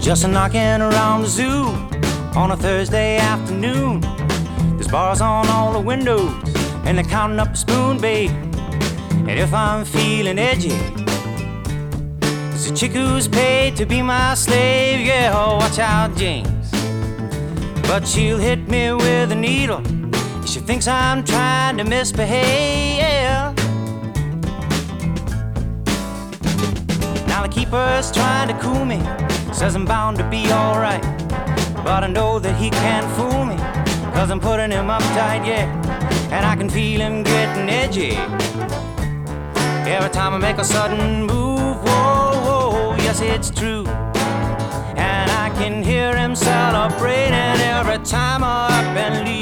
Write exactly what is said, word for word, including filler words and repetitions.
Just a knocking around the zoo on a Thursday afternoon. There's bars on all the windows and they're counting up a spoon, babe. And if I'm feeling edgy, there's a chick who's paid to be my slave. Yeah, oh, watch out, James. But she'll hit me with a needle if she thinks I'm trying to misbehave. Yeah. Now the keeper's trying to cool me, says I'm bound to be alright. But I know that he can't fool me, cause I'm putting him up tight, yeah. And I can feel him getting edgy every time I make a sudden move. Whoa, whoa, yes it's true. And I can hear him celebrating every time I up and leave.